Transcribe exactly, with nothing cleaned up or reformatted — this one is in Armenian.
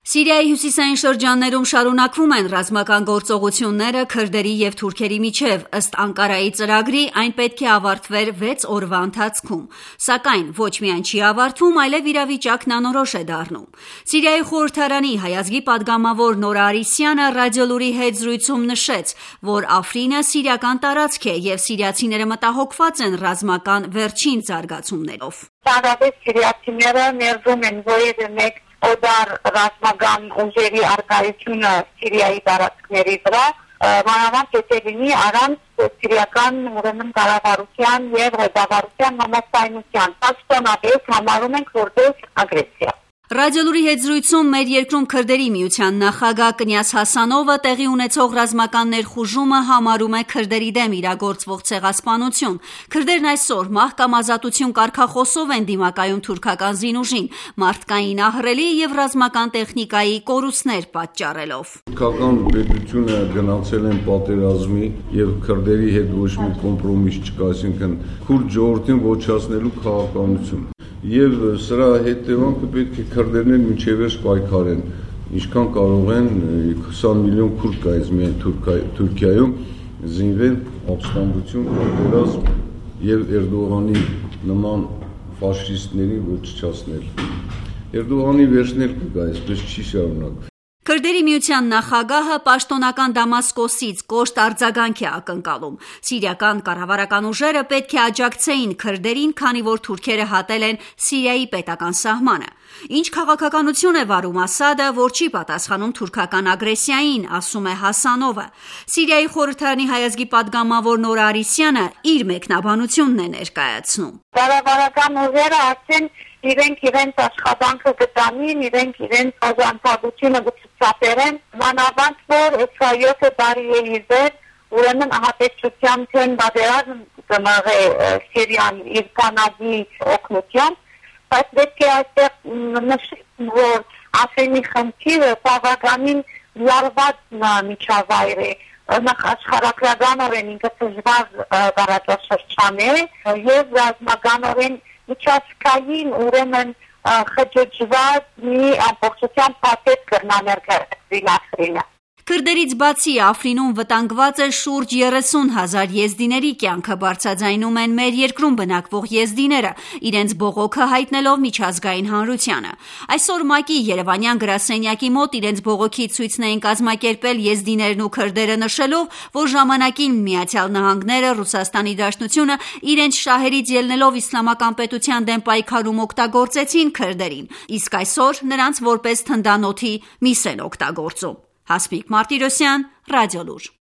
Սիրիայի հյուսիսային շրջաններում շարունակվում են ռազմական գործողությունները քրդերի և թուրքերի միջև, ըստ Անկարայի ծրագրի, այն պետք է ավարտվեր վեց օրվա ընթացքում, սակայն ոչ միայն չի ավարտվում, այլև իրավիճակն անորոշ է դառնում։ Սիրիայի խորհրդարանի հայազգի падգամավոր Նորա Արիսյանը ռադիոլուրի հետ զրույցում նշեց, որ Աֆրինը սիրիական տարածք է և սիրիացիները մտահոգված են ռազմական վերջին զարգացումներով։ Ցավոք սիրիացիները ներվում են որևէ մեկ օդար ռազմական ուժերի արկայությունը Սիրիայի տարածքների վրա, մանավանդ եթե լինի առանց սիրիական ուրեմն կառավարության եւ ղեկավարության համաձայնության, պաշտոնապես համարում ենք որպես ագրեսիա։ Ռադիոլուրի հետ զրույցում մեր երկրում քրդերի միության նախագահ Կնյազ Հասանովը տեղի ունեցող ռազմական ներխուժումը համարում է քրդերի դեմ իրագործվող ցեղասպանություն։ Քրդերն այսօր մահ կամ ազատություն կարգախոսով են դիմակայում թուրքական զինուժին, մարդկային ահռելի եւ ռազմական տեխնիկայի կորուստներ պատճառելով։ Թուրքական պետությունը գնացել են պատերազմի եւ քրդերի հետ ոչ մի կոմպրոմիս չկա, այսինքն քուրդ ժողովրդին ոչնչացնելու քաղաքականություն։ Եվ սրա հետևանքը պետք է քրդերն մինչև վերջ պայքարեն, ինչքան կարող են հիսուն միլիոն քուրդ կա միայն Թուրքիայում զինվել ապստամբություն պատերազմ եւ Էրդողանի նման ֆաշիստների ոչնչացնել։ Էրդողանի վերջն էլ կգա, այսպես չի շարունակվի։ Քրդերի միության նախագահը պաշտոնական Դամասկոսից կոշտ արձագանք է ակնկալում։ Սիրիական կառավարական ուժերը պետք է աջակցեին քրդերին, քանի որ թուրքերը հատել են Սիրիայի պետական սահմանը։ Ինչ քաղաքականություն է վարում Ասադը, որ չի պատասխանում թուրքական ագրեսիային, ասում է Հասանովը։ Սիրիայի խորհրդարանի հայազգի падգամավոր Նորա Արիսյանը իր մեկնաբանությունն է ներկայացնում։ Կառավարական ուժերը արդեն իրենք իրենց աշխատանքը կտանին, իրենք իրենց ազանցագությունը կցուցաբերեն, մանավանդ որ յոթ տարի է իվեր, ուրեմն ահաբեկչության թեմ պատերազմ կմղե Սիրիան իր կանադի օգնությամբ, բայց պետք է այստեղ նշել, որ Աֆրինի խնդիրը բավականին լարված միջավայր է, աշխարհագրականորեն ինքը դժվար տարածաշրջան է եւ ռազմականորեն միջազգային ուրեմն խճճված մի ամբողջությամբ փաթեթ կրնաներկայացվի Աֆրինը։ Քրդերից բացի Աֆրինում վտանգված է շուրջ երեսուն հազար եզդիների կյանքը, բարձրաձայնում են մեր երկրում բնակվող եզդիները, իրենց բողոքը հայտնելով միջազգային հանրությանը։ Այսօր ՄԱԿ-ի Երևանյան գրասենյակի մոտ իրենց բողոքի ցույցն էին կազմակերպել եզդիներն ու քրդերը, նշելով, որ ժամանակին Միացյալ Նահանգները, Ռուսաստանի Դաշնությունը իրենց շահերից ելնելով իսլամական պետության դեմ պայքարում օգտագործեցին քրդերին, իսկ այսօր նրանց որպես թնդանոթի միս են օգտագործում։ Հասմիկ Մարտիրոսյան, Ռադիոլուր։